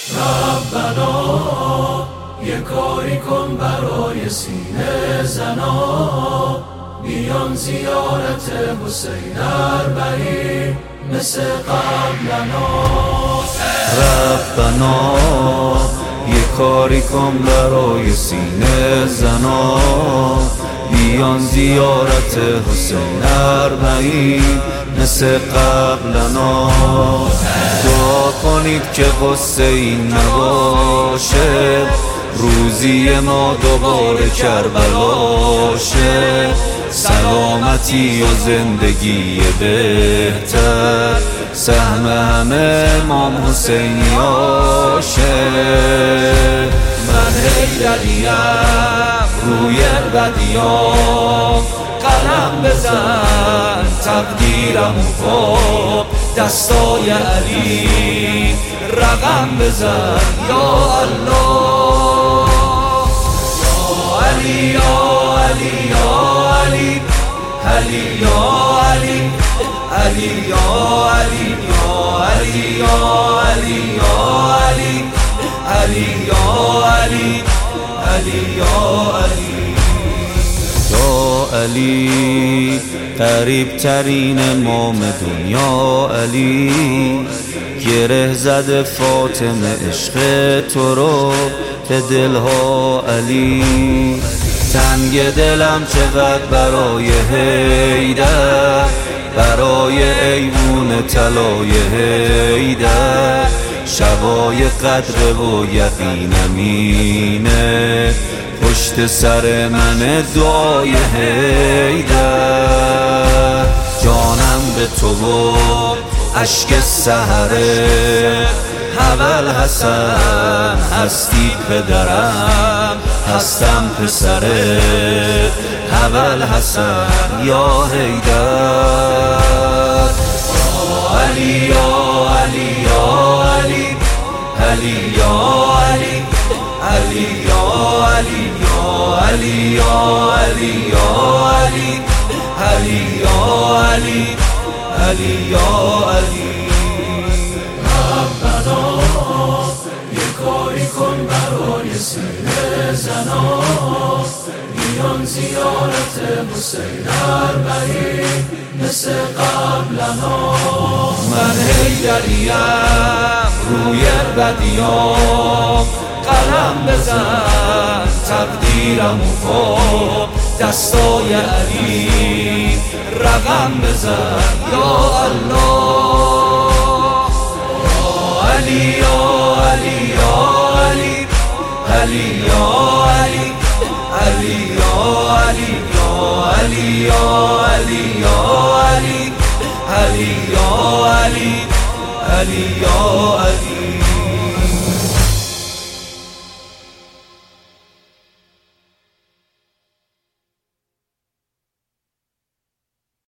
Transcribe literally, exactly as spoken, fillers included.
ربنا یه کاری کن برای سینه زنا، بیان زیارت حسین اربعین مثل قبلنا. ربنا یه کاری کن برای سینه زنا، بیان زیارت حسین اربعین مثل قبلنا. دعا کنید که قصه این نباشه، روزی ما دوباره کربلا شه. سلامتی و زندگی بهتر سهم همه امام حسینیاشه. من حیدریم روی بدیام، قلم بزن تقدیرمو کن، دستای علی رقم بزن یا الله. یا علی یا علی یا علی، علی یا علی، علی یا علی یا علی یا علی یا علی، علی یا علی، علی یا علی. یا علی قریب ترین امام دنیا علی، گره زده فاطمه عشق تو رو به دلها علی. تنگ دلم چقدر برای حیدر، برای ایوون طلای حیدر. شبای قدر و یقینم اینه، پشت سر من دعای حیدر. جانم به تو و اشک سحره، اول حسن هستی پدرم، هستم پسره اول حسن یا حیدر. علی یا علی یا علی، علی یا علی، علی یا علی یا علی یا علی یا علی، علی یا علی، علی یا علی. ربنا یه کاری کن برای سینه زنا، بیان زیارت حسین اربعین مثل قبلنا. من حیدریم روی بدیام، قلم بزن تقدیرمو کن، دستای علی رقم بزن یا الله. علی یا علی یا علی، علی یا علی، علی یا علی یا علی یا علی یا علی، علی یا علی، علی یا علی.